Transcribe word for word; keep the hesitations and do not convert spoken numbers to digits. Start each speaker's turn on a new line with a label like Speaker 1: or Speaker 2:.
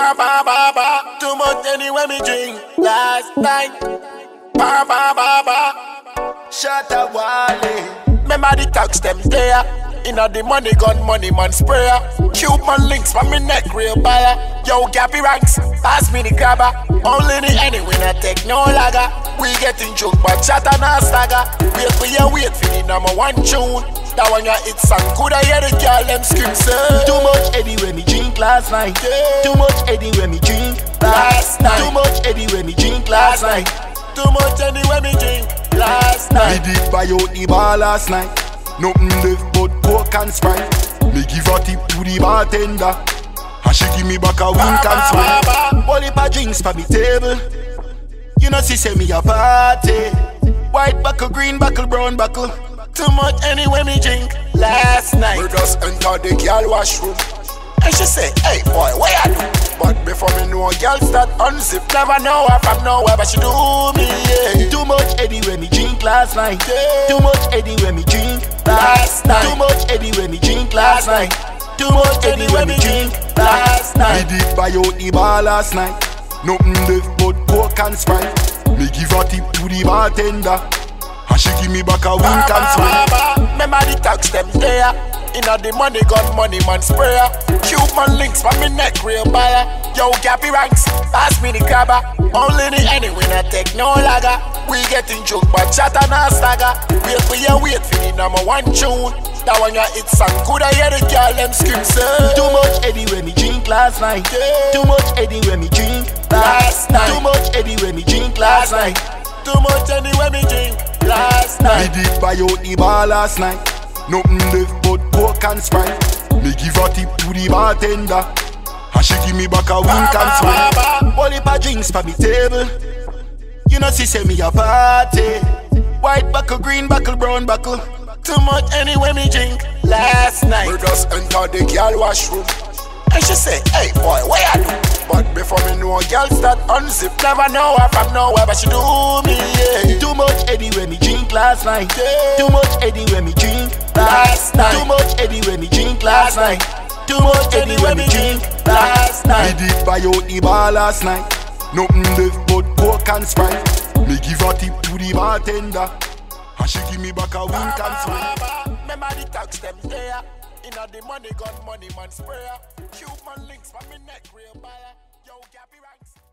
Speaker 1: Ba ba ba ba. Too much anyway me drink last night. Ba ba ba ba. Shut up, Wally. Remember the tax them there. Inna the money gun, money man sprayer. Cuban links from me neck, real buyer. Yo, Gappy ranks, pass me the grabber. Only the any winner take no lager. We getting joke, but chat and a stagger. Wait for you, wait for the number one tune. That one ya hit song, could I hear the girl them scream say
Speaker 2: too much Eddie when me drink last night. Yeah. Too much Eddie when me drink last, last night. Too much Eddie when me drink last, last night. night.
Speaker 1: Too much Eddie when me drink last night.
Speaker 2: Me did buy out the bar last night. Nothing left but coke and Sprite. Me give a tip to the bartender, and she give me back a wink and smile. Whole heap of drinks for me table. You know she say me a party. White buckle, green buckle, brown buckle.
Speaker 1: Too much anyway me drink last night.
Speaker 2: We just enter the girl washroom,
Speaker 1: and she say, hey boy, what you do?
Speaker 2: But before me know a girl start unzip.
Speaker 1: Never know her from nowhere, but she do me, yeah.
Speaker 2: Too much Eddie when me drink last night. Yeah. Too much Eddie when me drink
Speaker 1: last night.
Speaker 2: Too much Eddie when me drink last night. Too much Eddie when me drink last night. Me did buy out the bar last night. Nothing left but coke and Sprite. Me give a tip to the bartender, and she give me back a wink and smile.
Speaker 1: Remember the tax them there. Inna the money gun, money man sprayer. Cuban links from me neck, real buyer. Yo, Gappy ranks, pass me the grabber. Only the any winner take no lager. We getting joke, but chat and a stagger. Wait for you, wait for the number one tune. That one ya hit song, could I hear the girl them scream say
Speaker 2: too much Eddie when me drink last night. Yeah. Too much Eddie when me drink last, last night. Too much Eddie when me drink last, last night.
Speaker 1: Too much Eddie when me drink last night.
Speaker 2: Me did buy out the bar last night. Nothing left but coke and Sprite. Me give a tip to the bartender, and she give me back a wink and smile. Whole heap of drinks for me table. You know she say me a party. White buckle, green buckle, brown buckle.
Speaker 1: Too much anyway me drink last night.
Speaker 2: We just enter the girl washroom,
Speaker 1: and she say, hey boy, what you do?
Speaker 2: But before me know a girl start unzip.
Speaker 1: Never know her from nowhere, but she do me, yeah.
Speaker 2: Too much Eddie when me drink last night. Yeah. Too much Eddie when me drink
Speaker 1: last night.
Speaker 2: Too much Eddie when me drink last night. Too much Eddie when me drink last night. Me did buy out the bar last night. Nothing left but coke and Sprite. Me give a tip to the bartender, and she give me back a wink and smile.
Speaker 1: Remember the tax them there. Inna the money gun, money man sprayer. Cuban links from me neck, real buyer. Yo, Gappy ranks.